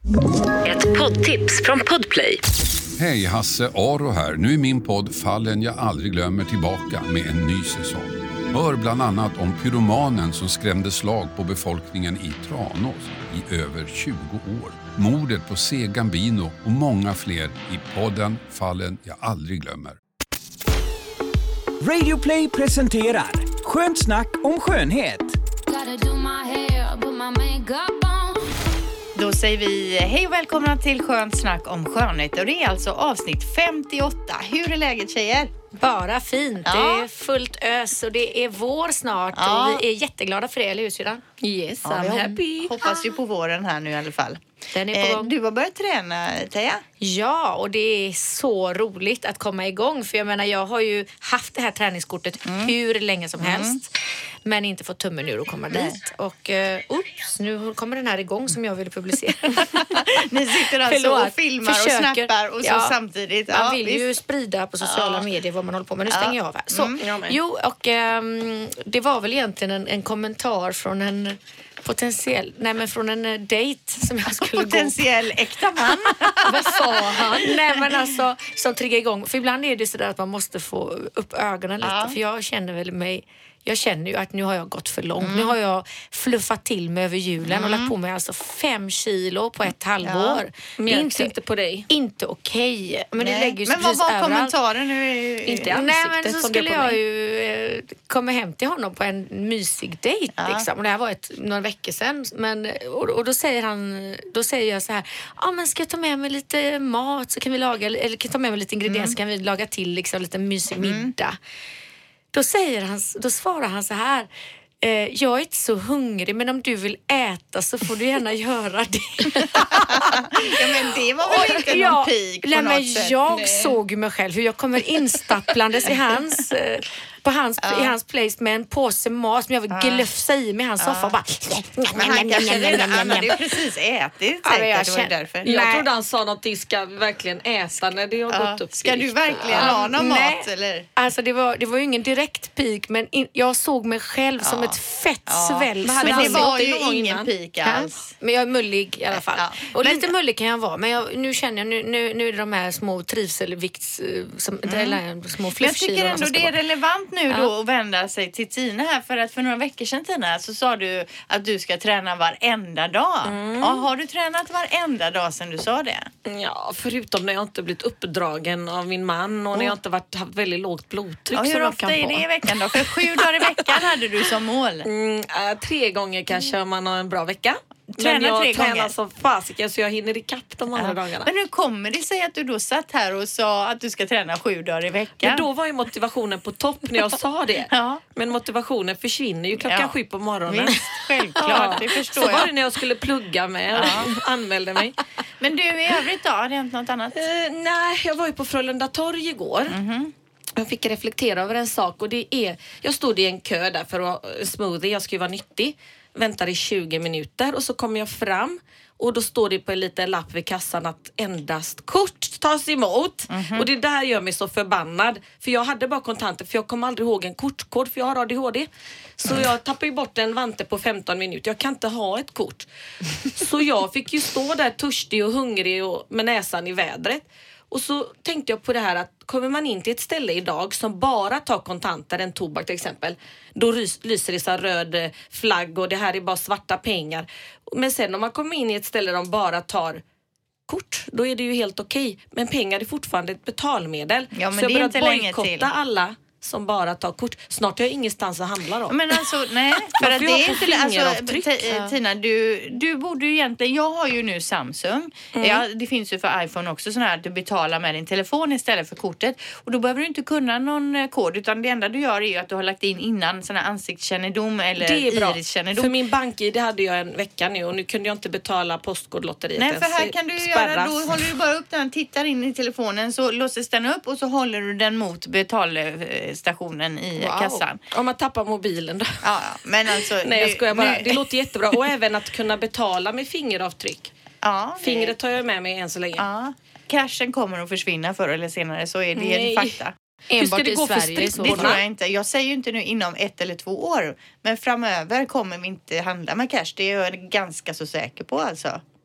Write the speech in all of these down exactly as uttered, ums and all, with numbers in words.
Ett poddtips från Podplay. Hej, Hasse Aro här. Nu är min podd Fallen jag aldrig glömmer tillbaka med en ny säsong. Hör bland annat om pyromanen som skrämde slag på befolkningen i Tranås i över tjugo år. Mordet på C. Gambino och många fler i podden Fallen jag aldrig glömmer. Radio Play presenterar Skönt snack om skönhet. Då säger vi hej och välkomna till Skönt snack om skönhet. Och det är alltså avsnitt femtioåtta. Hur är läget, tjejer? Bara fint. Ja. Det är fullt ös och det är vår snart. Ja. Och vi är jätteglada för det, eller hur syrran? Yes, Ja, I'm vi happy. hoppas ju på våren här nu i alla fall. Den är på Eh, gång. du har börjat träna, Teija. Ja, och det är så roligt att komma igång. För jag menar, jag har ju haft det här träningskortet hur länge som helst. Men inte fått tummen ur och komma dit. Och uh, ups, nu kommer den här igång som jag ville publicera. Ni sitter alltså Förlåt. och filmar Försöker. och snappar och så Ja. samtidigt. Man Ja, vill visst. ju sprida på sociala Ja. medier vad man håller på med. Nu Ja. stänger jag av här. Så, Mm, jag med. jo, och um, det var väl egentligen en, en kommentar från en potentiell, nej men från en uh, dejt som jag skulle gå på. Potentiell äkta man. Vad sa han? Nej men alltså, som triggar igång. För ibland är det sådär att man måste få upp ögonen lite. Ja. För jag känner väl mig, jag känner ju att nu har jag gått för långt. Mm. Nu har jag fluffat till mig över julen och lagt på mig alltså fem kilo på ett halvår. Märks Inte, inte på dig. inte okej. Men det Nej. lägger ju sig Men vad precis var överallt. kommentaren nu? Är ju... Inte alls. Nej ansiktet men så som det är skulle på jag mig. ju eh, komma hem till honom på en mysig dejt Ja. liksom. Och det här var ett, några veckor sedan. Men, och, och då säger han, då säger jag så här, ja ah, men ska jag ta med mig lite mat så kan vi laga, eller kan jag ta med mig lite ingredienser så kan vi laga till liksom lite mysig middag. Då säger han, då svarar han så här, eh, jag är inte så hungrig men om du vill äta så får du gärna göra det. Ja, men det var väl inte någon Ja, pik på nej, något men sätt? jag Nej. såg ju mig själv hur jag kommer instapplandes i hans, eh, på hans, i hans place med en påse mat som jag vill glöfsa i med hans soffa och bara... Men han kanske redan, han hade ju precis ätit Ja, men jag säkert, det var ju känner- därför. Jag Nej. trodde han sa någonting, ska vi verkligen äta när det har Ja. gått upp. Ska i du vikt? verkligen Ja. ha någon Nej. mat eller? Alltså det var, det var ju ingen direkt pik men in, jag såg mig själv som Ja. ett fett Ja. sväll. Men hade Men det han var gått ju någon gång ingen innan? pik alls. Men jag är mullig i alla fall. Ja. Och Men- lite mullig kan jag vara. Men jag, nu känner jag, nu, nu, nu är det de här små trivselvikts... eh, Som, eller små Men jag fluffkilor tycker ändå som ska det är vara. relevant nu Ja. då att vända sig till Tina här. För att för några veckor sedan, Tina, så sa du att du ska träna varenda dag. Ja, har du tränat varenda dag sedan du sa det? Ja, förutom när jag inte blivit uppdragen av min man och när jag inte varit, haft väldigt lågt blodtryck Ja, som hur jag ofta kan är få. det i veckan då? För sju dagar i veckan hade du som mål. Mm, äh, tre gånger kanske om man har en bra vecka. Träna Men jag tre tränar gånger. som fasiken så jag hinner ikapp de andra Ja. dagarna. Men hur kommer det sig att du då satt här och sa att du ska träna sju dagar i veckan? Men då var ju motivationen på topp när jag sa det. Ja. Men motivationen försvinner ju klockan Ja. sju på morgonen. Visst, självklart, det förstår Så var jag. det när jag skulle plugga med och anmälde mig. Men du, i övrigt då? Har det hänt något annat? Eh, nej, jag var ju på Frölunda torg igår. Mhm. Jag fick reflektera över en sak och det är, jag stod i en kö där för att uh, smoothie, jag ska ju vara nyttig. Väntade i tjugo minuter och så kommer jag fram och då står det på en liten lapp vid kassan att endast kort tas emot. Och det där gör mig så förbannad. För jag hade bara kontanter för jag kommer aldrig ihåg en kortkod för jag har A D H D. Så jag tappar ju bort en vante på femton minuter. Jag kan inte ha ett kort. Så jag fick ju stå där törstig och hungrig och med näsan i vädret. Och så tänkte jag på det här att kommer man in till ett ställe idag som bara tar kontanter, en tobak till exempel, då rys, lyser det så här röd eh, flagg och det här är bara svarta pengar. Men sen om man kommer in i ett ställe där de bara tar kort, då är det ju helt okej. Men pengar är fortfarande ett betalmedel. Ja, men så jag det är börjar inte länge bojkotta till. alla som bara tar kort. Snart har jag ingenstans att handla då. Men alltså, nej. För Man att får det ju är ha på inte... Alltså, fingeravtryck. T- Ja. Tina, du, du borde ju egentligen... Jag har ju nu Samsung. Ja, det finns ju för iPhone också sån här att du betalar med din telefon istället för kortet. Och då behöver du inte kunna någon eh, kod. Utan det enda du gör är ju att du har lagt in innan sån här ansiktskännedom eller Det är bra. iriskännedom. För min bank-id hade jag en vecka nu och nu kunde jag inte betala postkodlotteriet. Nej, för ens. här kan du göra, Spärras. då håller du bara upp den, tittar in i telefonen så låses den upp och så håller du den mot betalstationen i Wow. kassan. Om man tappar mobilen då. Ja, ja, men alltså... Nej, jag du- skojar bara. nu- Det låter jättebra. Och även att kunna betala med fingeravtryck. Ja, det- Fingret tar jag med mig än så länge. Ja, cashen kommer att försvinna förr eller senare, så är det Nej. en fakta. Hur ska Enbart det i gå för Sverige i så Det fall. tror jag inte. Jag säger ju inte nu inom ett eller två år. Men framöver kommer vi inte handla med cash. Det är jag ganska så säker på alltså.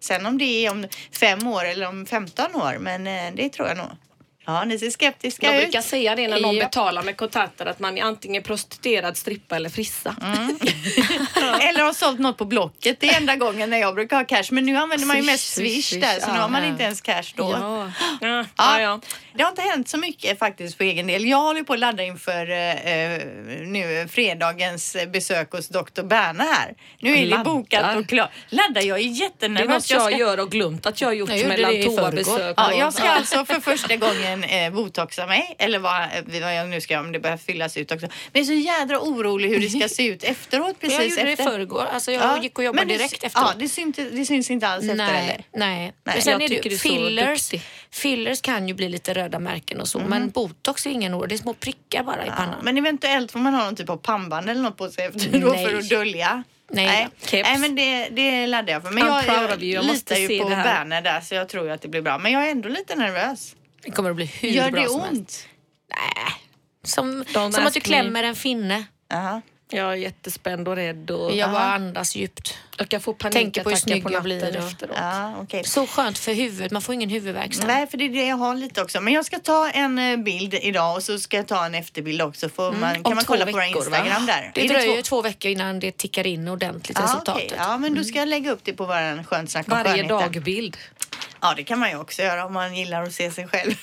Sen om det är om fem år eller om femton år, men eh, det tror jag nog. Ja, ni ser skeptiska Jag ut. brukar säga det när någon Ja. betalar med kontanter att man är antingen prostituerad, strippa eller frissa. Mm. Eller har sålt något på Blocket. Det är enda gången när jag brukar ha cash. Men nu använder man ju mest Swish, Swish där, så nu ja. har man inte ens cash då. Ja. Ja, Ja, ja. det har inte hänt så mycket faktiskt för egen del. Jag håller på att ladda inför eh, nu fredagens besök hos doktor Berna här. Nu är det Laddar. bokat och klart. Laddar, jag är Det är jättenervös. något jag ska... gör och glömt att jag har gjort Jag gjorde mellan det i förrgår. toabesök. Ja, och- jag ska alltså för första gången eh, botoxa mig. Eller vad, vad jag nu ska, om det börjar fyllas ut också. Men jag är så jädra orolig hur det ska se ut efteråt. Precis Jag gjorde efter. det i förrgår. Alltså jag Ja, gick och jobbade men det- direkt efteråt. Ja, det syns, det syns inte alls efter Nej, eller? nej. Men Jag sen är det tycker ju du är så fillers. duktig. Fillers kan ju bli lite röda märken och så. Men botox är ingen ord. Det är små prickar bara i Ja, pannan. men eventuellt får man ha någon typ av pannband eller något på sig efter då Nej. för att dölja. Nej. Nej, Keps. Nej men det, det laddar jag för. Men I'm jag, proud jag, of you. Jag litar måste ju se på det här. Berner där så jag tror ju att det blir bra. Men jag är ändå lite nervös. Det kommer att bli hur Gör bra det som helst. ont? Nej. Som, Don't som att ask du me. klämmer en finne. Aha. Jag är jättespänd och rädd och Jag bara Aha. andas djupt. jag kan få Tänker på hur panikattacker snygg på jag natten blir och- efteråt. Ja, okej. Så skönt för huvudet. Man får ingen huvudvärk sen. Nej, för det är det jag har lite också. Men jag ska ta en eh, bild idag och så ska jag ta en efterbild också. Får man, kan Om man två kolla på våra veckor, Instagram va? där. Det Är dröjer två? två veckor innan det tickar in ordentligt Ja, resultatet. okej. Ja, men då ska jag lägga upp det på våran Skönt snack om Varje skönheten. dag-bild. Ja, det kan man ju också göra om man gillar att se sig själv.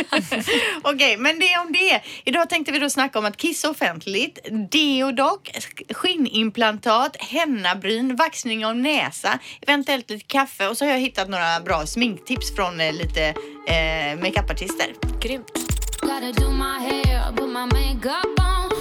Okej, men det om det. Idag tänkte vi då snacka om att kissa offentligt, deodoc, skinnimplantat, hennabryn, vaxning av näsa, eventuellt lite kaffe och så har jag hittat några bra sminktips från eh, lite eh, makeupartister. Grymt. Gotta do my hair, put my makeup on.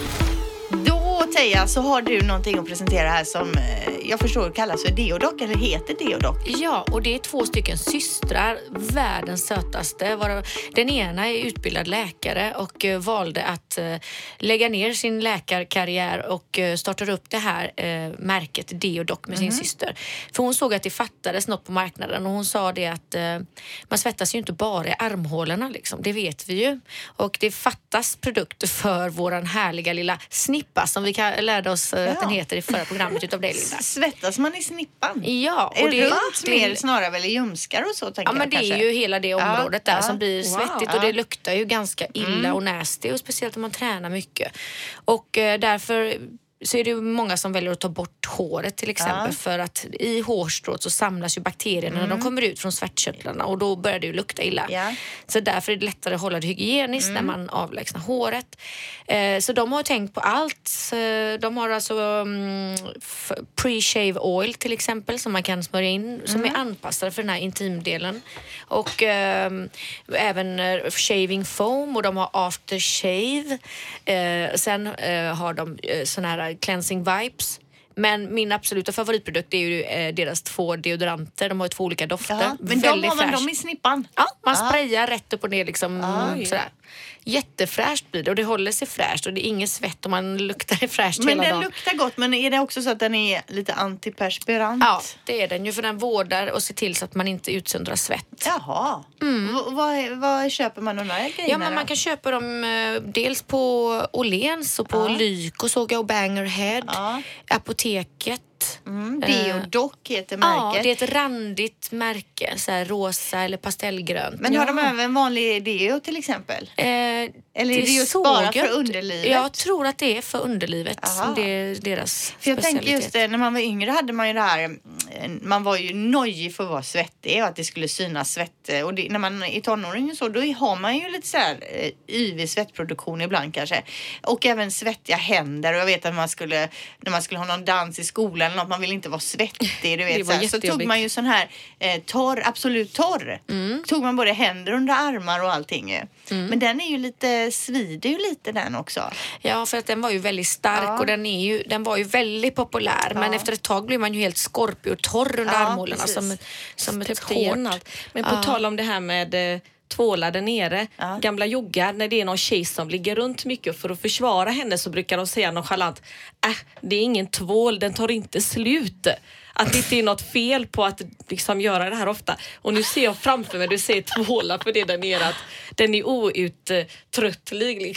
Då, Teija, så har du någonting att presentera här som eh, jag förstår kallas för deodoc eller heter deodoc. Ja, och det är två stycken systrar, världens sötaste. Varav den ena är utbildad läkare och eh, valde att eh, lägga ner sin läkarkarriär och eh, startar upp det här eh, märket deodoc med sin syster. För hon såg att det fattades något på marknaden och hon sa det att eh, man svettas ju inte bara i armhålorna liksom, det vet vi ju. Och det fattas produkter för våran härliga lilla snippa som vi kan, lärde oss eh, att den Ja. heter i förra programmet utav dig, Linda. Svettas man i snippan? Ja, Är och det det runt mer snarare väl i ljumskar och så tänker Ja, men jag det kanske. är ju hela det området där ja. som blir Wow. svettigt och det luktar ju ganska illa och nasty och speciellt om man tränar mycket. Och eh, därför så är det ju många som väljer att ta bort håret till exempel Ja. för att i hårstrået så samlas ju bakterierna när de kommer ut från svettkörtlarna och då börjar det ju lukta illa. Ja. Så därför är det lättare att hålla det hygieniskt när man avlägsnar håret. Eh, så de har tänkt på allt. Eh, de har alltså mm, f- pre-shave oil till exempel som man kan smörja in som är anpassade för den här intimdelen. Och eh, även eh, shaving foam och de har aftershave. Eh, sen eh, har de eh, såna här cleansing vibes. Men min absoluta favoritprodukt är ju eh, deras två deodoranter. De har ju två olika dofter. Ja, men de Väldigt har man fräsch. dem i snippan. Ja, man Ja. sprayar rätt upp och ner liksom Oj. sådär. Jättefräscht blir det och det håller sig fräscht och det är ingen svett och man luktar fräscht Men hela den dagen. luktar gott, men är det också så att den är lite antiperspirant? Ja, det är den ju för den vårdar och ser till så att man inte utsöndrar svett. Jaha. Mm. Vad, vad köper man de där grejerna Ja, men då? man kan köpa dem eh, dels på Åhléns och på Ja. Lyko såg jag och Bangerhead. Ja. Apoteket. Mm, Eh, Deodoc heter Ja, märket. det är ett randigt märke. Så här rosa eller pastellgrönt. Men ja. har de även vanlig deo till exempel? Eh, Eller är det just såg bara jag för inte. underlivet? Jag tror att det är för underlivet Aha. som det är deras För jag tänker specialitet. just det, när man var yngre hade man ju det här, mm, man var ju nojig för att vara svettig och att det skulle synas svett. Och det, när man är tonåring och så, då har man ju lite så här eh, yvig svettproduktion ibland kanske. Och även svettiga händer och jag vet att man skulle, när man skulle ha någon dans i skolan eller något, man ville inte vara svettig, du Det vet. var Så, här. Så tog jättejobbigt. man ju sån här eh, torr, absolut torr. Mm. Tog man både händer under armar och allting ju. Men den är ju lite, svider ju lite den också. Ja, för att den var ju väldigt stark Ja. och den, är ju, den var ju väldigt populär. Men Ja. efter ett tag blir man ju helt skorpig och torr under Ja, armhålorna precis. som, som ett Täppte igen hårt. allt. Men på Ja. tal om det här med eh, tvålar där nere. Ja. Gamla joggar, när det är någon tjej som ligger runt mycket för att försvara henne så brukar de säga nonchalant, äh, det är ingen tvål, den tar inte slut. Att det inte är något fel på att liksom göra det här ofta. Och nu ser jag framför mig, du säger tvålar för det där nere, att den är outtröttlig liksom.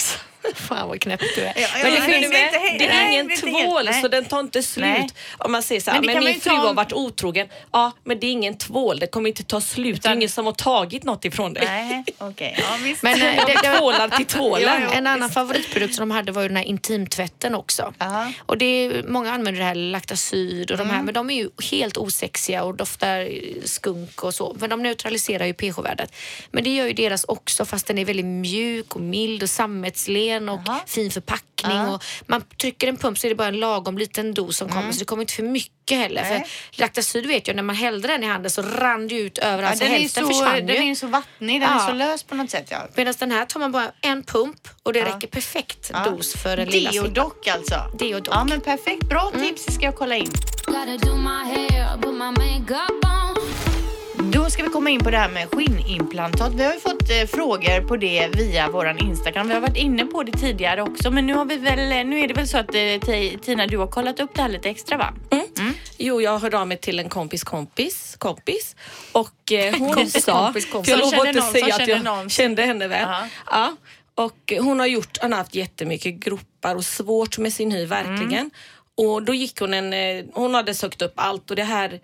Fan vad knäppt du är. Ja, Men det, jag finns, hängde inte he- det är nej, ingen det är inte tvål helt- så den tar inte slut. Nej. Om man säger så här, Men det men, kan man min ju fru ta har om- varit otrogen. Ja, men det är ingen tvål. Det kommer inte ta slut. Det är Utan- ingen som har tagit något ifrån dig. Nej, okej. Ja, visst. Men eh, det, det, Tvålar till tvålen. Ja, ja. en annan favoritprodukt som de hade var ju den här intimtvätten också. Aha. Och det är, många använder det här Lactacyd och de här, men de är ju helt osexiga och doftar skunk och så. Men de neutraliserar ju pH-värdet. Men det gör ju deras också, fast den är väldigt mjuk och mild och sammetslen och Aha. fin förpackning. Ja. Och man trycker en pump så är det bara en lagom liten dos som kommer, så det kommer inte för mycket heller. Nej. För Lactacyd vet jag, när man hällde den i handen så rann det ut överallt, Ja, så den är ju hälften så, försvann den är ju. ju så vattnig, den Ja. är så lös på något sätt. Ja. Medan den här tar man bara en pump och det Ja. räcker perfekt Ja. dos för en lilla snippa. Deodoc alltså. Deodoc. Ja, men perfekt. Bra tips, ska jag kolla in. Gotta do my hair, put my makeup on. Då ska vi komma in på det här med skinnimplantat. Vi har ju fått eh, frågor på det via våran Instagram. Vi har varit inne på det tidigare också, men nu har vi väl, nu är det väl så att eh, Tina, du har kollat upp det här lite extra, va? Mm. Jo, jag hörde av mig till en kompis kompis kompis och eh, hon Kompis, sa, kompis, kompis. för jag Som lovar känner inte någon, säga som att jag känner någon. kände henne väl. Aha. Ja, och hon har gjort, hon har haft jättemycket gropar och svårt med sin hy, verkligen. Mm. Och då gick hon en, eh, hon hade sökt upp allt och det här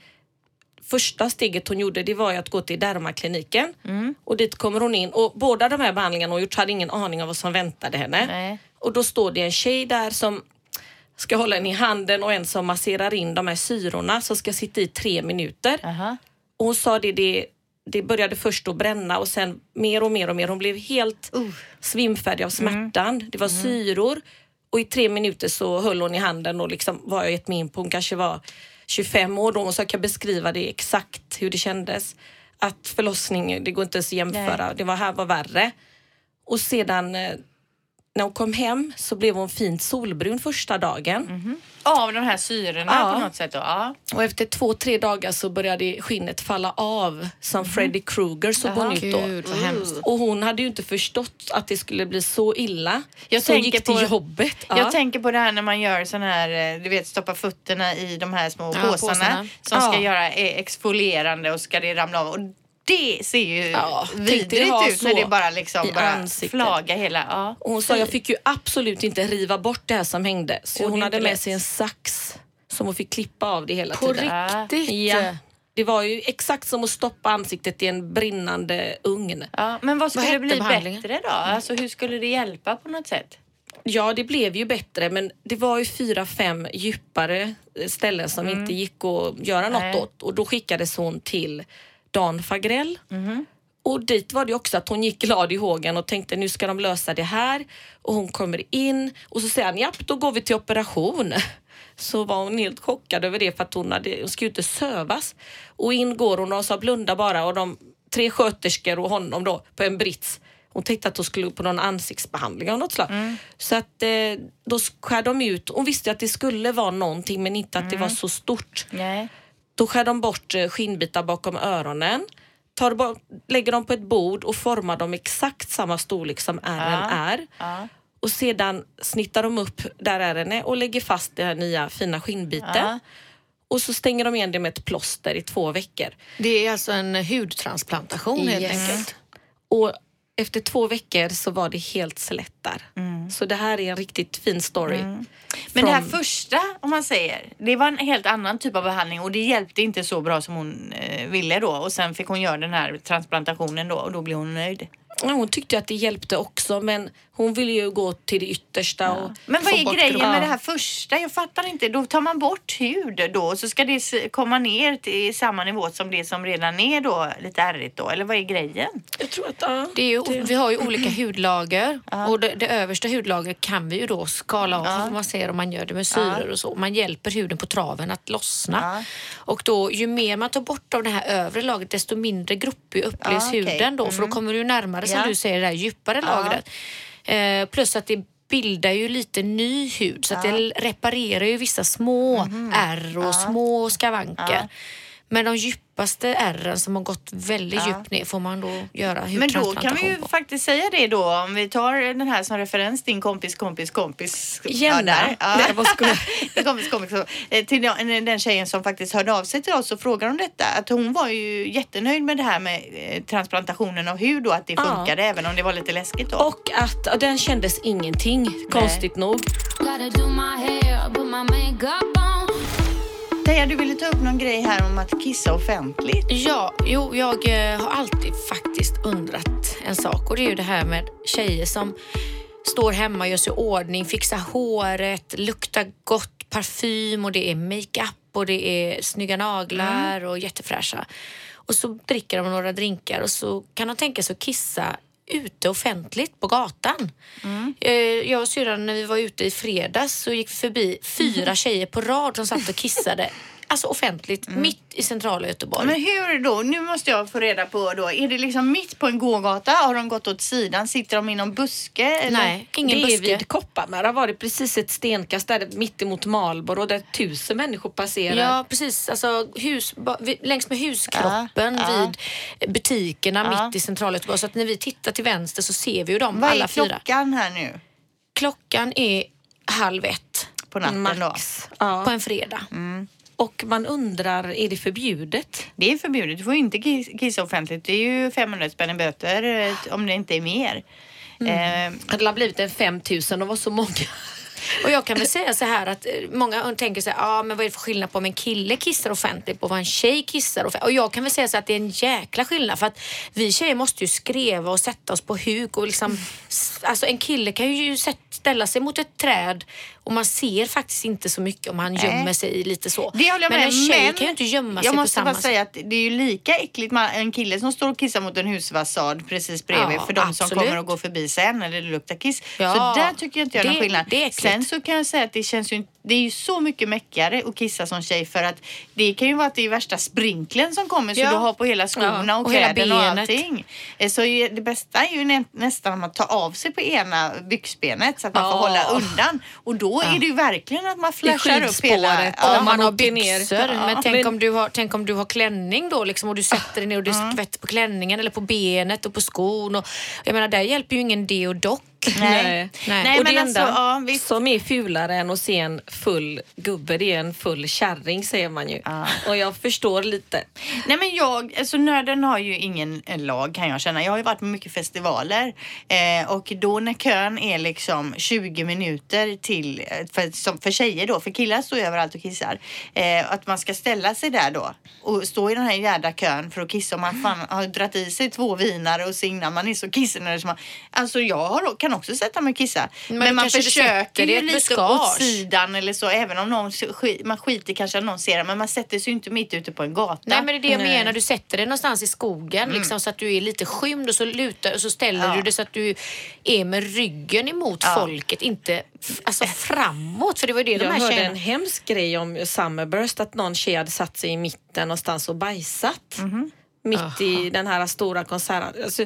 första steget hon gjorde, det var ju att gå till dermakliniken. Mm. Och dit kommer hon in och båda de här behandlingarna hon gjort hade ingen aning om vad som väntade henne. Nej. Och då står det en tjej där som ska hålla henne i handen och en som masserar in de här syrorna som ska sitta i tre minuter. Aha. Och hon sa det, det, det började först att bränna och sen mer och mer och mer. Hon blev helt Uh. svimfärdig av smärtan. Det var syror och i tre minuter så höll hon i handen och liksom var jag gett mig in på, hon kanske var tjugofem år då, så jag kan beskriva det exakt hur det kändes. Att förlossning, det går inte ens att jämföra. Nej. Det var här var värre. Och sedan eh, när hon kom hem så blev hon fint solbrun första dagen. Av de här syrorna Ja. på något sätt då? Ja. Och efter två, tre dagar så började skinnet falla av som Freddy Krueger såg hon ut då. Gud, vad hemskt. Och hon hade ju inte förstått att det skulle bli så illa. Jag så hon tänker gick till på- jobbet. Ja. Jag tänker på det här när man gör sån här, eh, du vet, stoppa fötterna i de här små Ja, påsarna, påsarna. som ska Ja. göra eh, exfolierande och ska det ramla av. Och det ser ju Ja, tänk dig vidrigt ha ut när så det bara liksom i bara ansiktet. flaga hela. Ja. Och hon sa jag fick ju absolut inte riva bort det här som hängde. Så Och det hon är hade inte med lätt. sig en sax som hon fick klippa av det hela På tiden. riktigt? Ja. Det var ju exakt som att stoppa ansiktet i en brinnande ugn. Ja, men vad skulle hette bli behandlingen? bättre då? Alltså hur skulle det hjälpa på något sätt? Ja, det blev ju bättre, men det var ju fyra, fem djupare ställen som inte gick att göra något Nej. åt. Och då skickades hon till Dan Fagrell. Och dit var det också att hon gick glad i hågen och tänkte nu ska de lösa det här. Och hon kommer in och så säger han, japp, då går vi till operation. Så var hon helt chockad över det för att hon, hade, hon skulle inte sövas. Och in går hon och sa blunda bara och de tre sköterskor och honom då på en brits. Hon tänkte att hon skulle på någon ansiktsbehandling av något slag. Så att eh, då skär de ut. Hon visste att det skulle vara någonting men inte att det var så stort. Nej. Då skär de bort eh, skinnbitar bakom öronen. Tar bort, lägger dem på ett bord och formar dem exakt samma storlek som ärren är. Ja. Och sedan snittar de upp där ärren är och lägger fast den här nya fina skinnbiten. Ja. Och så stänger de igen det med ett plåster i två veckor. Det är alltså en hudtransplantation helt Yes. enkelt. Och efter två veckor så var det helt slätt där. Så det här är en riktigt fin story. Men Från- det här första, om man säger, det var en helt annan typ av behandling och det hjälpte inte så bra som hon eh, ville då. Och sen fick hon göra den här transplantationen då och då blev hon nöjd. Ja, hon tyckte att det hjälpte också, men hon ville ju gå till det yttersta. Och Men vad få är bort grejen gro- med Ja. det här första? Jag fattar inte. Då tar man bort hud då och så ska det s- komma ner till samma nivå som det som redan är då lite ärrigt då. Eller vad är grejen? Jag tror att, ja, Det är ju, vi har ju olika hudlager och det, det översta hudlagret kan vi ju då skala av om man ser om man gör det med syror och så. Man hjälper huden på traven att lossna. Ja. Och då ju mer man tar bort av det här övre lagret desto mindre gruppig upplevs Ja, okej. huden då. För då kommer du närmare som Ja. du säger det här djupare lagret. Eh, plus att det bildar ju lite ny hud så att det reparerar ju vissa små ärr och små skavanker. Men de djupaste ärren som har gått väldigt Ja. djupt ner får man då göra Men då hudtransplantation kan vi ju på. faktiskt säga det då, om vi tar den här som referens, din kompis, kompis, kompis. Gärna. Ja, där. Ja. Nej, vad skulle Din kompis, kompis. Eh, Till den den tjejen som faktiskt hörde av sig till oss och frågade om detta. Att hon var ju jättenöjd med det här med eh, transplantationen av hud och att det Ja. funkade även om det var lite läskigt då. Och att och den kändes ingenting, konstigt nog. Gotta do my hair, put my makeup on. Teija, du ville ta upp någon grej här om att kissa offentligt. Ja, jo, jag eh, har alltid faktiskt undrat en sak och det är ju det här med tjejer som står hemma, gör sig i ordning, fixar håret, luktar gott, parfym och det är makeup och det är snygga naglar och jättefräscha. Och så dricker de några drinkar och så kan de tänka sig att kissa ute offentligt på gatan. Mm. Jag och syrran, när vi var ute i fredags så gick vi förbi fyra mm. tjejer på rad som satt och kissade. Alltså offentligt, mm. mitt i centrala Göteborg. Men hur då? Nu måste jag få reda på då. Är det liksom mitt på en gågata? Har de gått åt sidan? Sitter de i någon buske? Eller? Nej, ingen det är buske. vid Kopparmära var det precis ett stenkast där mitt emot Malborg och där tusen människor passerar. Ja, precis. Alltså hus, ba, vid, längs med huskroppen Ja, ja. vid butikerna Ja. mitt i centrala Göteborg. Så att när vi tittar till vänster så ser vi ju dem Vad alla är fyra. klockan här nu? Klockan är halv ett På natten Max. då? Ja. på en fredag. Och man undrar, är det förbjudet? Det är förbjudet. Du får ju inte kiss- kissa offentligt. Det är ju femhundra spänn i böter eh, om det inte är mer. Eh, Det har blivit en fem tusen och var så många. Och jag kan väl säga så här att eh, många tänker så här, ja ah, men vad är det för skillnad på om en kille kissar offentligt på vad en tjej kissar offentligt? Och jag kan väl säga så att det är en jäkla skillnad för att vi tjejer måste ju skreva och sätta oss på huk och liksom, s- alltså en kille kan ju sätt, ställa sig mot ett träd och man ser faktiskt inte så mycket om han gömmer sig lite så. Det håller jag men med, en tjej men kan ju inte gömma sig jag på måste samma bara säga att det är ju lika äckligt med en kille som står och kissar mot en husfasad precis bredvid Ja, för de som absolut. kommer och går förbi sen eller det luktar kiss. Ja, så där tycker jag inte jag är någon det- skillnad. det är äckligt. Sen så kan jag säga att det känns ju inte- det är ju så mycket mäckigare att kissa som tjej för att det kan ju vara att det är värsta sprinklen som kommer så Ja. du har på hela skorna Ja, och, och hela kläderna och benet. allting. Eh, Så ju- det bästa är ju nä- nästan att man tar av sig på ena byxbenet så att man får Ja. hålla undan. Och då är det ju verkligen att man flashar upp skyddsspåret. hela... Ja, om man man har åker ner. byxor. Ja, Men, tänk, men- Om du har, tänk om du har klänning då liksom, och du sätter dig ner och det skvätter på klänningen eller på benet och på skon. Och, jag menar, där hjälper ju ingen deodock. Nej. Nej. Nej, Och men det alltså, enda ja, visst. som är fulare än att se en full gubbe, det är en full kärring säger man ju. Ja. Och jag förstår lite. Nej men jag, alltså nöden har ju ingen en lag kan jag känna. Jag har ju varit på mycket festivaler eh, och då när kön är liksom tjugo minuter till, eh, för, som, för tjejer då, för killar står ju överallt och kissar. Eh, att man ska ställa sig där då och stå i den här jävla kön för att kissa om man fan har dratt i sig två vinare och så innan man är så kissnödig som man, alltså jag har, kan också sätta mig och kissa. Men Men, man kanske du försöker sätter det i ju ett lite buskage. åt sidan eller så, även om någon skit, man skiter kanske att någon ser det, men man sätter sig ju inte mitt ute på en gata. Nej, men det är det jag Nej. menar. Du sätter dig någonstans i skogen liksom, så att du är lite skymd och så lutar och så ställer Ja. du det så att du är med ryggen emot Ja. folket, inte f- alltså framåt. För det var ju det de Jag här hörde tjejerna... en hemsk grej om Summerburst, att någon tjej hade satt sig i mitten någonstans och bajsat. Mitt i den här stora konserten. Alltså,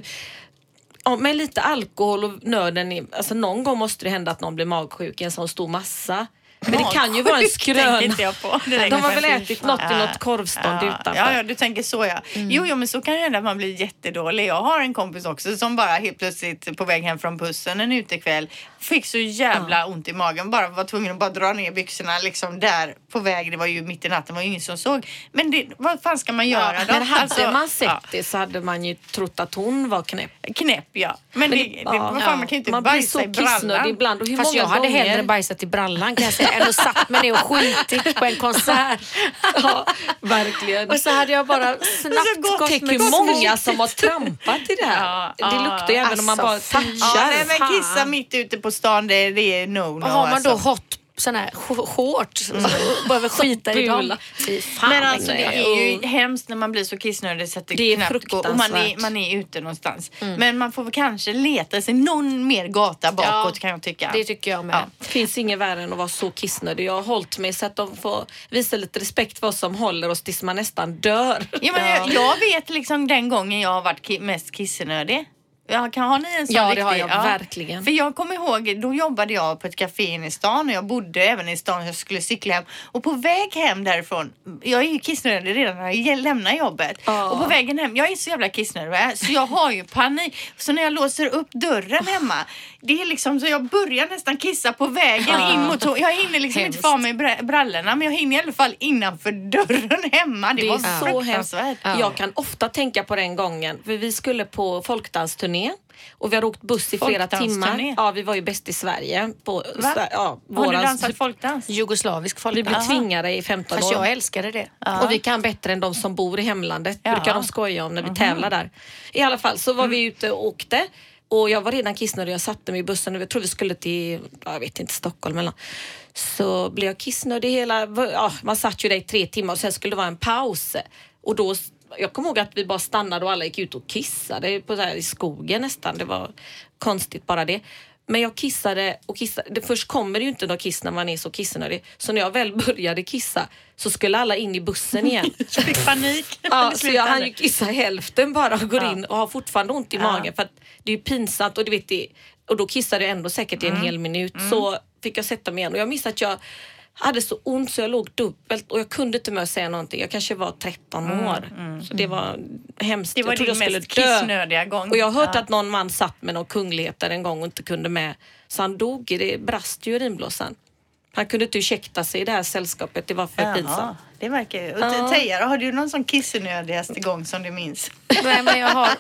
ja, med lite alkohol och nöden, i, alltså någon gång måste det hända att någon blir magsjuk i en sån stor massa. Men det kan ju vara en Magsjuk tänker skröna. inte jag på. Det De har väl räknas. ätit något i något korvstånd ja, utanför. Ja, ja, du tänker så ja. Jo, jo, men så kan det hända att man blir jättedålig. Jag har en kompis också som bara helt plötsligt på väg hem från bussen en utekväll fick så jävla ont i magen. Bara var tvungen att bara dra ner byxorna liksom där på väg. Det var ju mitt i natten, var ju ingen som såg. Men det, vad fan ska man göra då? Men hade Alltså, man sett ja, det så hade man ju trott att hon var knäpp. knäpp, ja. Men, det, det, vad fan, ja. man kan ju inte Man blir bajsa så i brallan. kissnödig ibland. Och hur Fast många jag hade gånger... hellre bajsat i brallan kan jag säga, än att satt mig ner och skitit på en konsert. Ja, verkligen. Och så hade jag bara så snabbt gott. gått Tänk med hur många som har trampat i det här. Ja, det ja. luktar ju även om man Alltså, bara fy. touchar. Ja, nej, men Fan. kissa mitt ute på stan, det, det är no-no. Och har man då alltså. hot sån här sh- shorts och så behöver skita i dem. bula. Fy fan, Men alltså nej. det är ju hemskt när man blir så kissnödig så att det, Det är knappt går. Och man är, fruktansvärt. man är ute någonstans. Men man får väl kanske leta sig någon mer gata bakåt Ja, kan jag tycka. Det tycker jag med. Ja. Det finns inget värre än att vara så kissnödig. Jag har hållit mig så att de får visa lite respekt för oss som håller oss tills man nästan dör. Ja, men jag, jag vet liksom den gången jag har varit ki- mest kissnödig. Ja, kan ha ni en sån Ja, det riktig? har jag verkligen. För jag kommer ihåg, då jobbade jag på ett café i stan och jag bodde även i stan. Jag skulle cykla hem. Och på väg hem därifrån, jag är ju kissnödig redan när jag lämnar jobbet. Ja. Och på vägen hem, jag är så jävla kissnödig så jag har ju panik. Så när jag låser upp dörren hemma, det är liksom så jag börjar nästan kissa på vägen Ja. in mot, jag hinner liksom Hemskt. inte få av mig bra- brallorna, men jag hinner i alla fall innanför dörren hemma. Det, Det var är så hemskt. fruktansvärt. Ja. Jag kan ofta tänka på den gången. För vi skulle på folkdansturné och vi har åkt buss i flera Folkdansturné? timmar. Ja, vi var ju bäst i Sverige. På, Va? ja, Har du våran- dansat folkdans? Jugoslavisk folk. Vi blev tvingade i femton Fast år. jag älskade det. Och vi kan bättre än de som bor i hemlandet. Ja. Brukar de skoja om när vi tävlar där. I alla fall så var vi ute och åkte. Och jag var redan kissnödig. Jag satte mig i bussen och jag tror vi skulle till, jag vet inte, Stockholm eller något. Så blev jag kissnödig hela, ja, man satt ju där i tre timmar och sen skulle det vara en paus. Och då, jag kommer ihåg att vi bara stannade och alla gick ut och kissade på så här, i skogen nästan. Det var konstigt bara det. Men jag kissade och kissade. Det först kommer det ju inte någon kiss när man är så kissnödig. Så när jag väl började kissa så skulle alla in i bussen igen. Jag fick panik. Ja, Det så jag hann slutade. ju kissa hälften bara och går Ja. in och har fortfarande ont i Ja. magen för att det är ju pinsamt och du vet det, och då kissade jag ändå säkert i en hel minut så fick jag sätta mig igen och jag minns att jag hade så ont så jag låg dubbelt och jag kunde inte med att säga någonting. Jag kanske var tretton år. Så det var hemskt. Det var jag trodde din jag skulle mest dö. kissnödiga gång. Och jag har hört Ja. att någon man satt med någon kunglighet där en gång och inte kunde med. Så han dog. Det brast ju urinblåsan. Han kunde inte ursäkta sig i det här sällskapet. Det var för Jaha, pinsamt. det verkar ju. Och Ja. Teija, har du någon sån kissnödigaste gång som du minns? Nej, men jag har...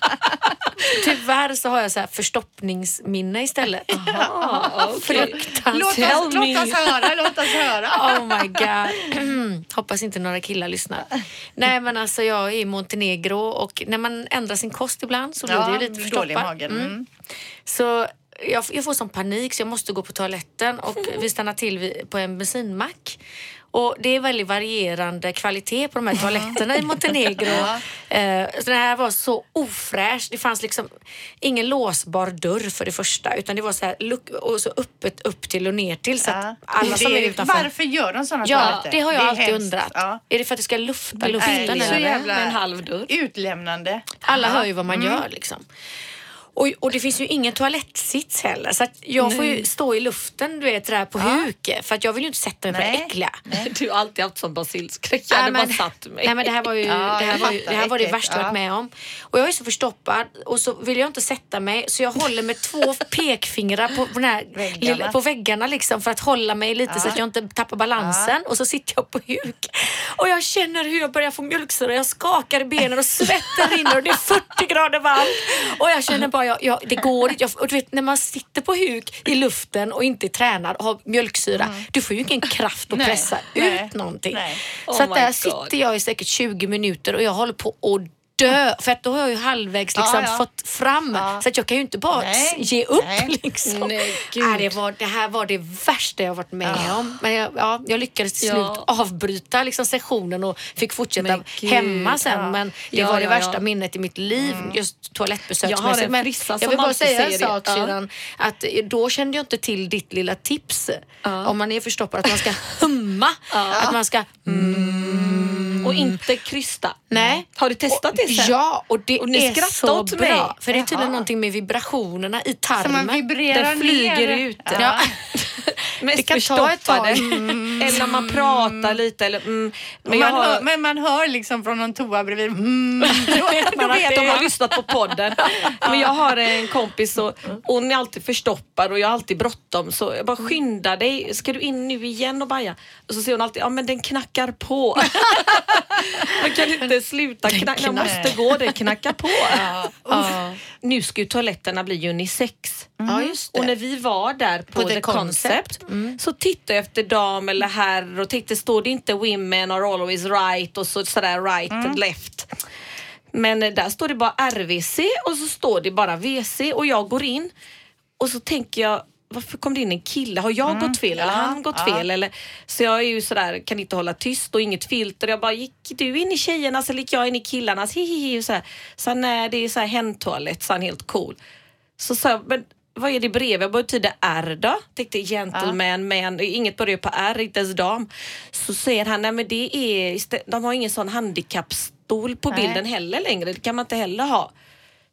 Tyvärr så har jag så här förstoppningsminne istället. Ah, okay. Låt Fruktansvärt. oss, låt oss höra, låt oss höra. Oh my god. Hoppas inte några killar lyssnar. Nej, men alltså jag är i Montenegro och när man ändrar sin kost ibland så blir det ju lite förstoppad. dålig i magen. Mm. Mm. Så jag, jag får sån panik så jag måste gå på toaletten och vi stannar till vid, på en bensinmack. Och det är väldigt varierande kvalitet på de här toaletterna i Montenegro. Eh, så det här var så ofräscht. Det fanns liksom ingen låsbar dörr för det första. Utan det var så här luck- och så öppet upp till och ner till. Så Ja. att alla som Det- är utanför... Varför gör de såna Ja, toaletter? det har jag är alltid hemskt. undrat. Ja. Är det för att det ska lufta luften? Nej, så eller? jävla- Med en halv dörr. Utlämnande. Alla Ja. hör ju vad man gör liksom. Och, och det finns ju ingen toalettsits heller. Så att jag får ju stå i luften, du vet, där på huk. För att jag vill ju inte sätta mig på Nej. det äckliga. Du har alltid haft sån basilskräck. Jag hade bara satt mig. Nej, men det här var ju Ja, det, här jag var ju, fattar, det här var det äckligt. värsta jag Ja. varit med om. Och jag är så förstoppad och så vill jag inte sätta mig så jag håller med två pekfingrar på, på, den här, Väggarna. lilla, på väggarna liksom för att hålla mig lite Ja. så att jag inte tappar balansen. Och så sitter jag på huk och jag känner hur jag börjar få mjölksyra. Jag skakar i benen och svetten rinner och det är fyrtio grader varmt. Och jag känner bara, jag, jag, det går inte. Jag, och du vet, när man sitter på huk i luften och inte är tränad och har mjölksyra, du får ju ingen kraft att Nej. pressa Nej. ut någonting. Nej. Så Oh att my där God. sitter jag i säkert tjugo minuter och jag håller på att dö. För att då har jag ju halvvägs liksom Ja, ja. fått fram. Ja. Så att jag kan ju inte bara Nej. s- ge upp Nej. liksom. Nej, gud. Nej, det, var, det här var det värsta jag varit med om. Men jag, ja, jag lyckades till Ja. slut avbryta liksom sessionen och fick fortsätta Men gud, hemma sen. ja. Men det Ja, var det ja, värsta ja. minnet i mitt liv. Just toalettbesök. Jag har en Men frissa jag som vill bara alltid säga en säger det. sak Ja. sedan. Att då kände jag inte till ditt lilla tips. Om man är förstoppad att man ska humma. Att man ska Och inte krysta. Nej. Har du testat det sen? Ja, och det Och ni är skrattar så åt mig. bra. För det är tydligen Jaha. någonting med vibrationerna i Så man tarmen. vibrerar Den flyger ner. ut. Ja. Mest Det kan ta ett tag. förstoppade. Eller när man pratar lite. Eller, mm. Men, Men, jag man har, hör, men man hör liksom från någon toa bredvid. Mm, då, då vet de har man. lyssnat på podden. Men jag har en kompis och, och hon är alltid förstoppad och jag har alltid bråttom. Så jag bara skynda dig. Ska du in nu igen och baja? Och så säger hon alltid, ja men den knackar på. Man kan inte sluta knacka. Jag måste gå, den knackar på. Ja. Nu ska ju toaletterna bli unisex. Ja, just det. Och när vi var där på, På The, The Concept, Concept. så tittade jag efter dam eller herr och tänkte, står det inte women are always right och så, sådär right and left. Men eh, där står det bara R V C och så står det bara V C och jag går in och så tänker jag, varför kom det in en kille? Har jag gått fel eller ja, han gått ja. fel? Eller, så jag är ju sådär, kan inte hålla tyst och inget filter. Jag bara, gick du in i tjejernas eller gick jag in i killarnas? Hihihi, och så här. Så nej, det är så här hemtoalett, så han helt cool. Så sa jag, men vad är det bredvid? Vad betyder R då? Tänkte gentleman, man, inget börjar på R, inte ens dam. Så säger han, nej men det är, istä- de har ingen sån handikappstol på Nej. bilden heller längre. Det kan man inte heller ha.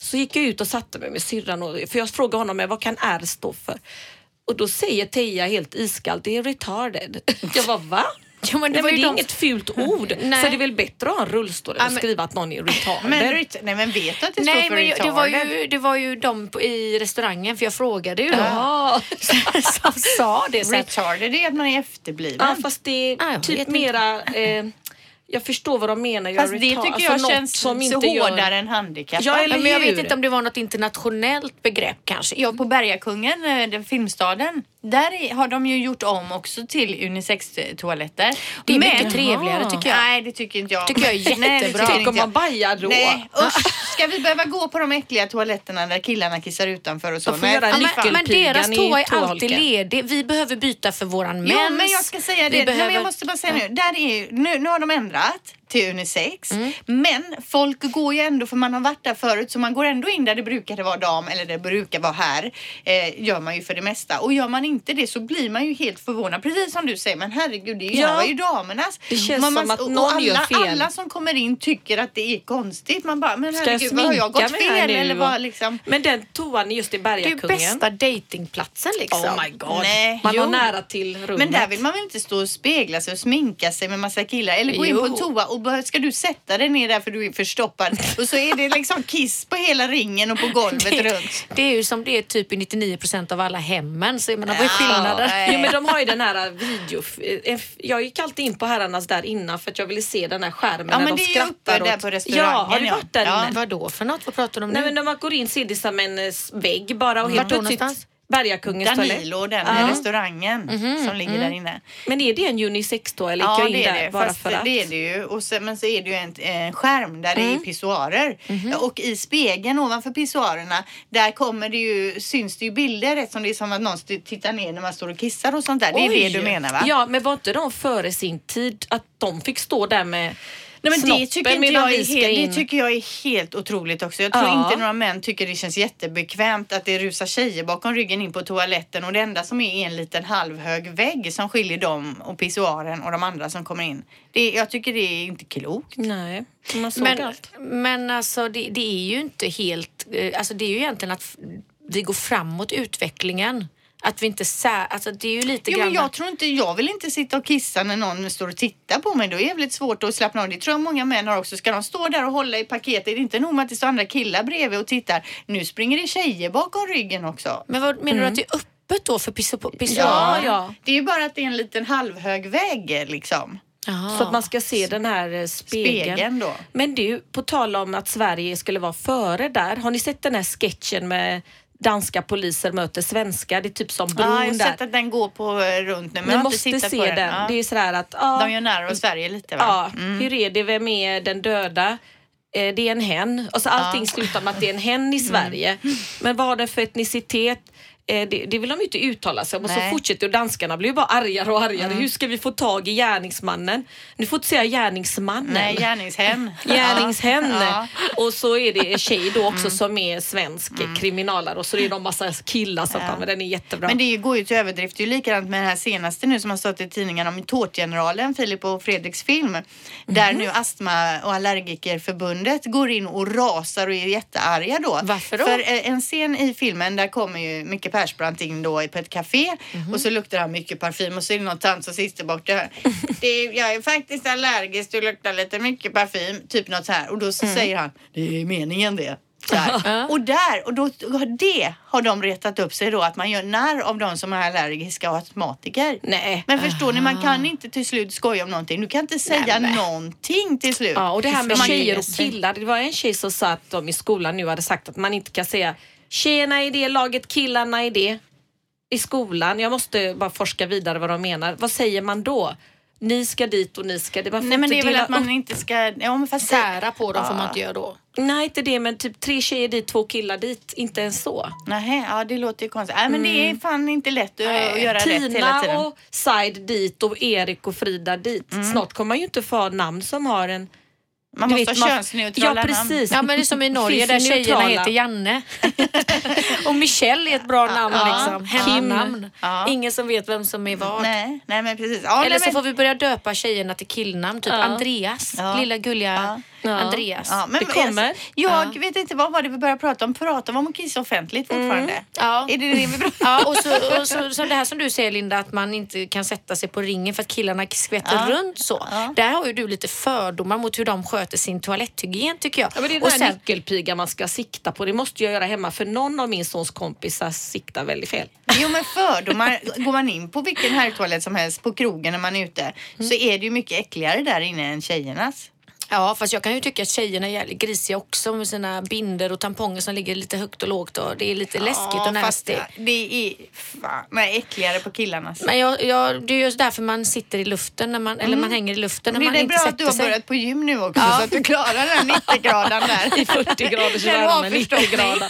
Så gick jag ut och satte mig med syrran. Och, för jag frågade honom, men vad kan R stå för? Och då säger Teija helt iskallt, det är retarded. Jag var va? Ja, men det nej, var men ju det är de... inget fult ord. Nej. Så det är väl bättre att ha en rullstol än Ja, att men... skriva att någon är retarded. Men, ret- nej, men vet du att det Nej, står för men retarded? det var, ju, det var ju de på, i restaurangen, för jag frågade ju då. Ja. Som sa det. Så att, Retarded, det är att man är efterbliven. Ja, fast det är Ah, jag typ vet mera... Eh, jag förstår vad de menar. Fast jag det retar- tycker alltså jag något känns som så inte gör- hårdare än handikappad. Ja, eller men jag vet hur? inte om det var något internationellt begrepp kanske. Ja, på Bergakungen, eh, den filmstaden, där är- har de ju gjort om också till unisex-toaletter. Det är Men- mycket trevligare tycker jag. Nej, det tycker inte jag. Tycker jag är jättebra. Nej, det tycker Tänk inte om jag. man bajar då. Nej, usch. Ska vi behöva gå på de äckliga toaletterna där killarna kissar utanför och så? De får Nej, göra fy en fan. Men, men Nyckelpigan deras i toa är toaholken. alltid ledig. Vi behöver byta för våran mens. Jo, men jag ska säga det. Vi Nej, men behöver... jag måste bara säga nu. Där är ju, nu. Nu har de ändrat till unisex. Mm. Men folk går ju ändå, för man har varit där förut, så man går ändå in där det brukade vara dam eller det brukar vara här. Eh, gör man ju för det mesta. Och gör man inte det så blir man ju helt förvånad. Precis som du säger, men herregud, det är ju, Ja. här var ju damernas. Det känns man, som att och någon alla, gör fel. Alla som kommer in tycker att det är konstigt. Man bara, men Ska jag herregud, vad har jag sminka gått mig här fel? nu? Eller vad liksom? Men den toan just i Det är ju Bergakungen. bästa datingplatsen liksom. Oh my god. Nej, man jo. har nära till rummet. Men där vill man väl inte stå och spegla sig och sminka sig med massa killar. Eller gå in Jo. på en toa och bara, ska du sätta dig ner där för du är förstoppad. Och så är det liksom kiss på hela ringen och på golvet det, runt. det är ju som det är typ i nittionio procent av alla hemmen. Så jag menar, vad är Ja, skillnaden? nej. Jo, men de har ju den här video... Jag gick alltid in på herrarnas där innan för att jag ville se den här skärmen Ja, när men de det är ju skrattar uppe där åt- på restaurangen, Ja, har du ja. varit där Ja. inne? Vad då för något? Vad pratar du om nu? Nej, men när man går in ser det som en eh, vägg bara och helt Vart då plötsligt någonstans? Bergakungens toalett. Danilo, den Ja. restaurangen som ligger där inne. Men är det en unisex då eller gick Ja, jag in det är där det. bara Fast för att? det är det ju. Och sen, men så är det ju en, en skärm där det är pissoarer. Och i spegeln ovanför pissoarerna, där kommer det ju, syns det ju bilder eftersom det är som att någon st- tittar ner när man står och kissar och sånt där. Det är Oj. det du menar, va? Ja, men var inte de före sin tid att de fick stå där med Nej, men det snoppen tycker, inte medan jag vi är ska helt, in? det tycker jag är helt otroligt också. Jag tror Ja. inte några män tycker det känns jättebekvämt att det rusar tjejer bakom ryggen in på toaletten och det enda som är en liten halvhög vägg som skiljer dem och pissoaren och de andra som kommer in. Det, jag tycker det är inte klokt. Nej, man såg Men, allt. men alltså det, det är ju inte helt... eh, Alltså det är ju egentligen att f- vi går framåt utvecklingen. Att vi inte sä... Alltså det är ju lite Jo, grann... men jag tror inte, jag vill inte sitta och kissa när någon står och tittar på mig. Då är det jävligt svårt att slappna av. Det tror jag många män har också. Ska de stå där och hålla i paketet? Det är inte nog med att det står andra killar bredvid och tittar. Nu springer det tjejer bakom ryggen också. Men vad menar du att det är öppet då för piss och piss? Ja, ja. Det är ju bara att det är en liten halvhög vägg liksom. Jaha. Så att man ska se den här eh, spegeln. Spegeln då. Men du, på tal om att Sverige skulle vara före där. Har ni sett den här sketchen med danska poliser möter svenskar? Det är typ som bron Ja, jag har där. sett att den går på eh, runt nu. Men Ni jag har måste inte tittat se på den. den. Ja. Det är sådär att... Ja, De gör nära av Sverige lite, va? ja, hur är det? Vem är den döda? Eh, det är en hen. Alltså allting slutar med att det är en hen i Sverige. Men vad har den för etnicitet? Eh, det, det vill de ju inte uttala sig om. Och så Nej. fortsätter och danskarna blir ju bara argare och argare. Hur ska vi få tag i gärningsmannen? Nu får inte säga gärningsmannen. Nej, gärningshem. Gärningshen. Ja. Och så är det en tjej då också som är svensk kriminalare. Och så är de massa killar som Ja. kommer. Den är jättebra. Men det går ju till överdrift. Det är ju likadant med den här senaste nu som har stått i tidningen om Tårtgeneralen, Filip och Fredriks film. Där nu Astma- och allergikerförbundet går in och rasar och är jättearga då. Varför då? För eh, en scen i filmen, där kommer ju Micke Persbrandt in då på ett café och så luktar han mycket parfym och så är det någon tant som sitter bort där. Det är, jag är faktiskt allergisk, du luktar lite mycket parfym, typ något så här. Och då så säger han, det är meningen det. Där. Och där, och då, det har de retat upp sig då, att man gör när av de som är allergiska och astmatiker. Nej. Men förstår ni, man kan inte till slut skoja om någonting. Du kan inte säga Nej, någonting till slut. Ja, och det här med Man tjejer ger och sig. killar. Det var en tjej som sa att de i skolan nu hade sagt att man inte kan säga tjejerna i det laget, killarna i det. I skolan. Jag måste bara forska vidare vad de menar. Vad säger man då? Ni ska dit och ni ska dit. Nej, men det är väl att man inte ska... Ja, men fast Sära på dem får man inte göra då. Nej, inte det, men typ tre tjejer dit, två killar dit. Inte ens så. Nej, ja, det låter ju konstigt. Nej, men det är fan inte lätt att, att göra rätt hela Tina tiden. och Said dit och Erik och Frida dit. Snart kommer man ju inte få namn som har en Man Du måste vet, ha man- könsneutrala Ja, namn. precis. Ja, men det är som i Norge där Finns det tjejerna neutrala? heter Janne. Och Michelle är ett bra namn Ja. liksom. Hemnamn. Ja. Ingen som vet vem som är vad. Nej, nej men precis. Ja, Eller nej, så men... får vi börja döpa tjejerna till killnamn. Typ Ja. Andreas. Ja. Lilla gulliga Ja. Andreas. Ja, men Det kommer. Jag vet inte, vad var det vi började prata om? Pratar vi om att kissa offentligt fortfarande? Ja. Är det det vi pratar Ja, och, så, och så, så det här som du säger Linda, att man inte kan sätta sig på ringen för att killarna skvätter Ja. runt så. Ja. Där har ju du lite fördomar mot hur de sköter sin toaletthygien tycker jag. Ja, men det är den och här sen, nyckelpigan man ska sikta på. Det måste jag göra hemma för någon av min sons kompisar siktar väldigt fel. Jo men fördomar, går man in på vilken herrtoalett som helst på krogen när man är ute så är det ju mycket äckligare där inne än tjejernas. ja, fast jag kan ju tycka att tjejerna är jävligt grisiga också med sina binder och tamponger som ligger lite högt och lågt och det är lite läskigt och fast nasty. det är fan, men äckligare på killarnas. Men jag, jag, det är just därför man sitter i luften när man, eller man hänger i luften när det man är inte bra att du sätter har sig. börjat på gym nu också så att du klarar den nittio-graden där. I fyrtio graders När du har värme, förstått nittio grader.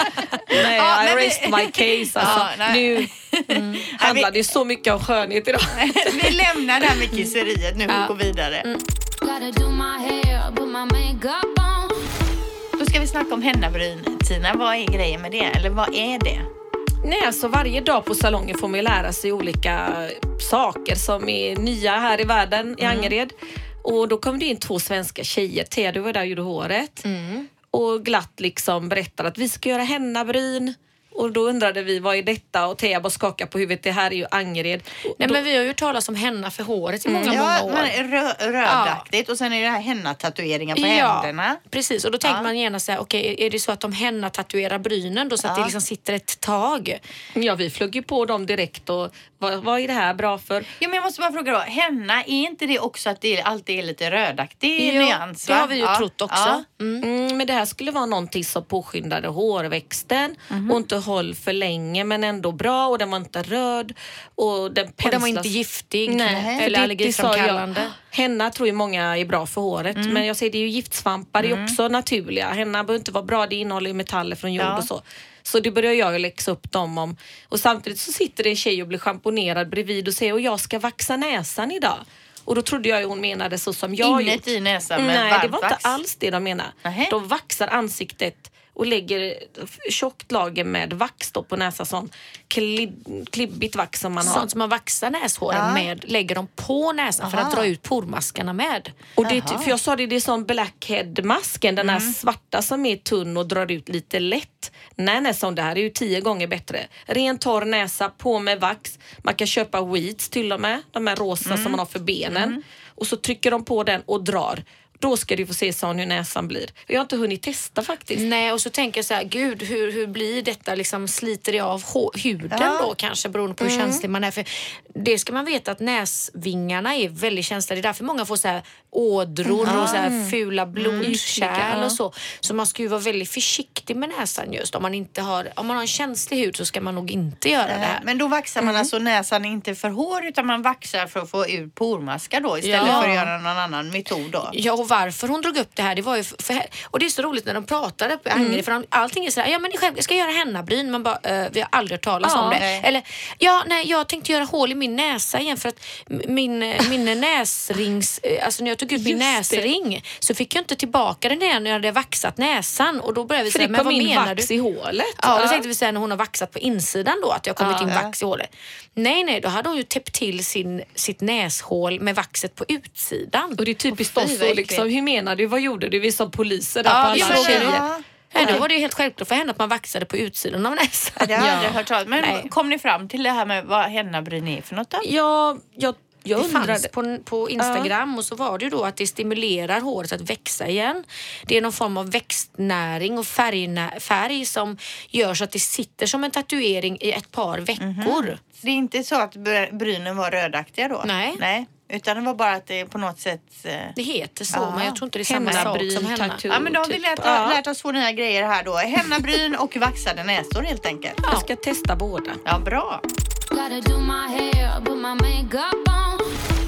Nej, Ja, I men vi- rest my case. Alltså. Ja, nej. nu mm, handlar det så mycket om skönhet idag. Vi lämnar det här med kisseriet nu och går vidare. Gotta do my hair, put my makeup on. Då ska vi snacka om hennabryn. Tina, vad är grejen med det? Eller vad är det? Nej, alltså varje dag på salongen får man ju lära sig olika saker som är nya här i världen i Angered. Och då kom det in två svenska tjejer. Thea, du var där och gjorde håret. Och glatt liksom berättade att vi ska göra hennabryn. Och då undrade vi, vad är detta? Och Thea bara skakade på huvudet, det här är ju Angered. Och Nej, då, men vi har ju hört talas om henna för håret i många, Ja, många år. man, rö, rödaktigt och sen är det här henna-tatueringar på Ja, händerna. precis. Och då tänker Ja. man gärna så här, okej, är det så att de henna tatuerar brynen då så att Ja. det liksom sitter ett tag? ja, vi flög ju på dem direkt och vad, vad är det här bra för? Ja, men jag måste bara fråga då, henna, är inte det också att det alltid är lite rödaktig Jo, nyans? det va? har vi ju Ja. trott också. Ja. Mm. Mm, men det här skulle vara någonting som påskyndade hårväxten och inte höll för länge men ändå bra och den var inte röd och den Och den var penslas- inte giftig Nej, eller det- allergiframkallande. det sa jag. Henna tror ju många är bra för håret men jag säger det är ju giftsvampar, det är också naturliga. Henna behöver inte vara bra, det innehåller ju metaller från jord Ja. och så. Så det börjar jag ju läxa upp dem om. Och samtidigt så sitter det en tjej och blir schamponerad bredvid och säger och jag ska vaxa näsan idag. Och då trodde jag ju hon menade så som jag har gjort. Inuti näsan med Nej, det var varmvax. inte alls det de menar. Nähä. De vaxar ansiktet och lägger tjockt lager med vax då på näsan, sån klibb, klibbigt vax som man har. Sånt som man vaxar näshåren Ja. med lägger de på näsan för Aha. att dra ut pormaskarna med. Och det, är ty- för jag sa det, det är som blackhead-masken, den här svarta som är tunn och drar ut lite lätt. Nej, nej, som det här är ju tio gånger bättre. Ren torr näsa, på med vax. Man kan köpa weeds till och med, de här rosa som man har för benen. Och så trycker de på den och drar. Då ska du få se sån hur näsan blir. Jag har inte hunnit testa faktiskt. Nej, och så tänker jag så här, gud hur, hur blir detta liksom, sliter det av hå- huden Ja. då kanske beroende på hur känslig man är. För det ska man veta att näsvingarna är väldigt känsliga. Det är därför många får så här ådror och så här fula blodkärl och så. Så man ska ju vara väldigt försiktig med näsan just. Om man inte har, om man har en känslig hud så ska man nog inte göra det här. Men då vaxar man alltså näsan inte för hår utan man vaxar för att få ut pormaskar då istället Ja. för att göra någon annan metod då. Ja, och varför hon drog upp det här, det var ju för, för och det är så roligt när de pratade på Angered, för de, allting är så här, ja men själv, jag ska göra hennabryn, man bara, uh, vi har aldrig hört talas Ja, om det. nej. Eller, ja, nej, jag tänkte göra hål i min näsa igen för att min, min näsrings, eh, alltså när jag tog ut min Just det. näsring så fick jag inte tillbaka den igen när jag hade vaxat näsan och då började vi För säga, det men kom vad in menar vax du? i hålet. Ja, då tänkte vi säga när hon har vaxat på insidan då, att jag kommit in Ja. vax i hålet. Nej, nej, då hade hon ju täppt till sin, sitt näshål med vaxet på utsidan. Och det är typiskt Åh, fy, oss vad så äckligt. liksom, hur menar du, vad gjorde du? Vi som poliser där Ja, på alla ja, men- tjejer. Ja. Ja, då var det ju helt självklart för henne att man vaxade på utsidan av näsan. Ja, det har jag Ja. aldrig hört talas om. Men Nej. kom ni fram till det här med vad hennabryn är för något då? Ja, jag, jag Det undrade. fanns på, på Instagram och så var det ju då att det stimulerar håret att växa igen. Det är någon form av växtnäring och färgnä, färg som gör så att det sitter som en tatuering i ett par veckor. Det är inte så att br- brynen var rödaktiga då? Nej. Nej. Utan det var bara att det på något sätt... eh, Det heter så, Ja. men jag tror inte det är samma Hennabryn, sak som henna. tattoo. Ja, men då har vi typ. lärt, Ja. lärt oss två nya grejer här då. Hennabryn och vaxade näsor helt enkelt. Jag ska testa båda. Ja, bra. Gotta do my hair, put my makeup on.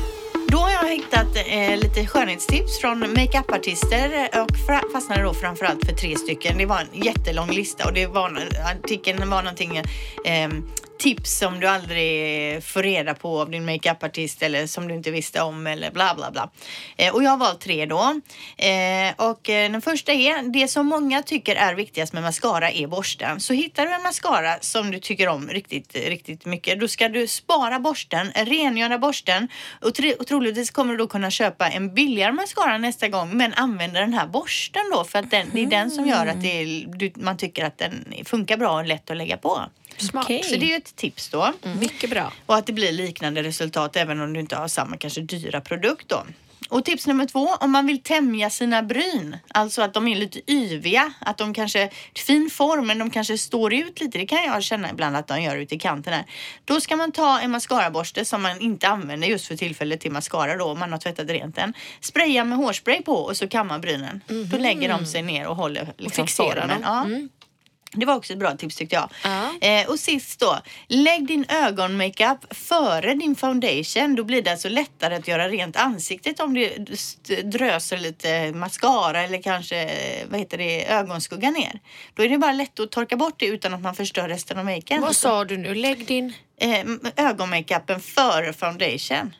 Då har jag hittat eh, lite skönhetstips från makeupartister och fra- fastnade då framförallt för tre stycken. Det var en jättelång lista och det var, artikeln var någonting... Eh, tips som du aldrig får reda på av din makeupartist eller som du inte visste om eller bla bla bla. Eh, och jag har valt tre då. Eh, och eh, den första är, det som många tycker är viktigast med mascara är borsten. Så hittar du en mascara som du tycker om riktigt, riktigt mycket, då ska du spara borsten, rengöra borsten och, tr- och troligtvis kommer du då kunna köpa en billigare mascara nästa gång, men använda den här borsten då för att den, det är den som gör att det är, du, man tycker att den funkar bra och lätt att lägga på. Smart. Okay. Så det är ju ett tips då. Mm. Mycket bra. Och att det blir liknande resultat även om du inte har samma kanske dyra produkt då. Och tips nummer två, om man vill tämja sina bryn, alltså att de är lite yviga, att de kanske fin form men de kanske står ut lite, det kan jag känna ibland att de gör ute i kanten här. Då ska man ta en mascaraborste som man inte använder just för tillfället till mascara då, om man har tvättat rent den. Spraya med hårspray på och så kammar brynen. Mm-hmm. Då lägger de sig ner och håller liksom och fixerar formen. dem. Ja. Mm. Det var också ett bra tips tyckte jag. Uh-huh. Eh, och sist då, lägg din ögonmakeup före din foundation. Då blir det alltså lättare att göra rent ansiktet om du dröser lite mascara eller kanske, vad heter det, ögonskugga ner. Då är det bara lätt att torka bort det utan att man förstör resten av makeupen. Vad sa du nu? Lägg din... Eh, ögonmakeupen före foundation.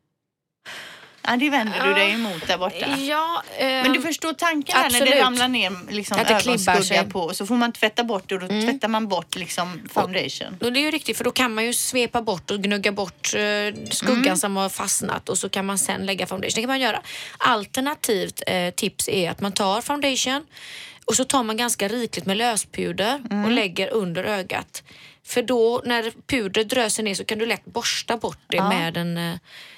Ja, det vänder du dig emot där borta. Ja, eh, men du förstår tanken här när det ramlar ner liksom att det ögonskugga på och så får man tvätta bort det och då mm. tvättar man bort liksom foundation. Och, och det är ju riktigt för då kan man ju svepa bort och gnugga bort eh, skuggan mm. som har fastnat och så kan man sen lägga foundation. Det kan man göra. Alternativt eh, tips är att man tar foundation och så tar man ganska rikligt med löspuder mm. och lägger under ögat. För då när pudret dröser ner så kan du lätt borsta bort det ja. med en... Eh,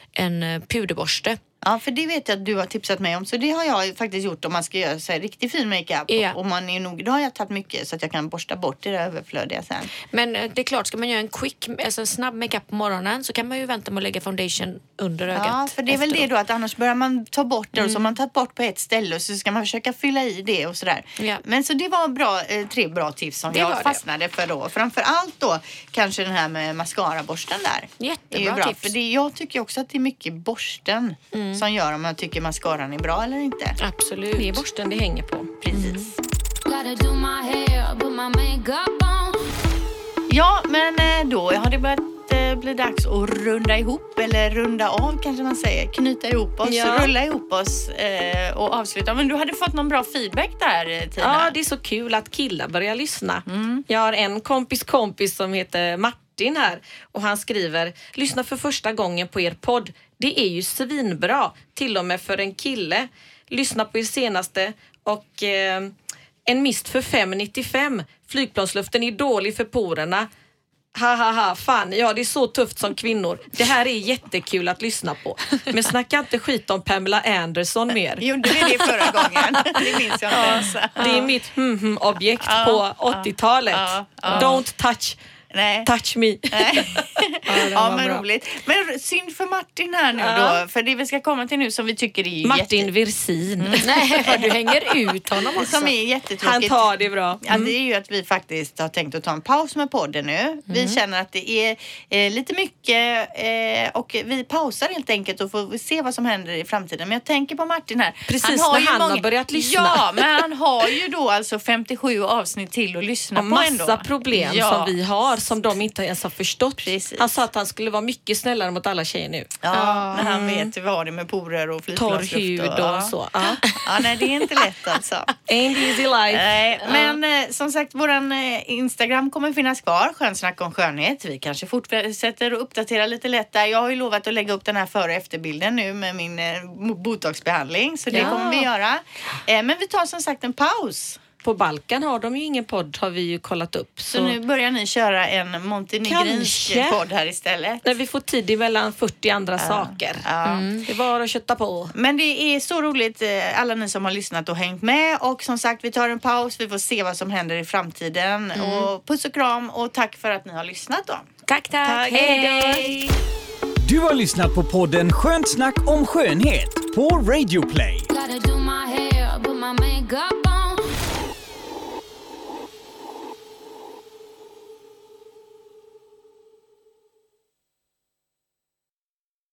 en puderborste. Ja, för det vet jag att du har tipsat mig om. Så det har jag faktiskt gjort om man ska göra så här riktigt fin makeup. Ja. Och man är nog, då har jag tagit mycket så att jag kan borsta bort det där överflödiga sen. Men det är klart, ska man göra en quick, alltså en snabb makeup på morgonen så kan man ju vänta med att lägga foundation under ögat. Ja, för det är efteråt. väl det då att annars börjar man ta bort det mm. och så har man tagit bort på ett ställe och så ska man försöka fylla i det och sådär. Ja. Men så det var bra, eh, tre bra tips som det jag fastnade för då. Framför allt då kanske den här med mascaraborsten där. Jättebra är ju bra, tips. för det, jag tycker också att det är mycket borsten mm. som gör om man tycker mascaran är bra eller inte. Absolut. Det är borsten det hänger på. Precis. Gotta do my hair, put my makeup on. Ja, men då har det börjat bli dags att runda ihop eller runda av kanske man säger. Knyta ihop oss, ja. rulla ihop oss eh, och avsluta. Men du hade fått någon bra feedback där, Tina. Ja, det är så kul att killar börjar lyssna. Mm. Jag har en kompis kompis som heter Martin här och han skriver: lyssna för första gången på er podd. Det är ju svinbra, till och med för en kille. Lyssna på er senaste och eh, en mist för fem nittiofem. Flygplansluften är dålig för porerna. Ha ha ha, fan, ja det är så tufft som kvinnor. Det här är jättekul att lyssna på. Men snacka inte skit om Pamela Anderson mer. Gjorde vi det förra gången? Det minns jag inte ens. Det är mitt hmm-hmm-objekt ja, på åttiotalet. Ja, ja. Don't touch. Nej. Touch me. Nej. ja, ja men bra. Roligt. Men synd för Martin här nu ja. då. För det vi ska komma till nu som vi tycker är Martin jätte... Virsin. Mm. Nej, vad du hänger ut honom också. Som är jättetråkigt. Han tar det bra. Mm. Ja, det är ju att vi faktiskt har tänkt att ta en paus med podden nu. Mm. Vi känner att det är eh, lite mycket eh, och vi pausar helt enkelt och får se vad som händer i framtiden. Men jag tänker på Martin här. Precis han har när ju han många... har börjat lyssna. Ja, men han har ju då alltså femtiosju avsnitt till att lyssna och på massa ändå. problem ja. som vi har som de inte ens har förstått. Precis. Han sa att han skulle vara mycket snällare mot alla tjejer nu. Ja, när han vet vad det med porer och flygplansluft. Torr hud och, och så. Ja. ja, nej det är inte lätt alltså. Ain't easy life. Nej, men eh, som sagt, våran eh, Instagram kommer finnas kvar. Skönsnack om skönhet. Vi kanske fortsätter att uppdatera lite lätt där. Jag har ju lovat att lägga upp den här före- och efterbilden nu med min eh, botoxbehandling. Så det ja. kommer vi göra. Eh, men vi tar som sagt en paus. På Balkan har de ju ingen podd, har vi ju kollat upp. Så, så nu börjar ni köra en montenegrinsk podd här istället. När vi får tid emellan fyrtio andra ja. saker. Ja. Mm. Det var att kötta på. Men det är så roligt, alla ni som har lyssnat och hängt med. Och som sagt, vi tar en paus. Vi får se vad som händer i framtiden. Mm. Och puss och kram och tack för att ni har lyssnat då. Tack, tack. tack. Hej då. Hej. Du har lyssnat på podden Skönt snack om skönhet på Radio Play. Gotta do my hair, put my makeup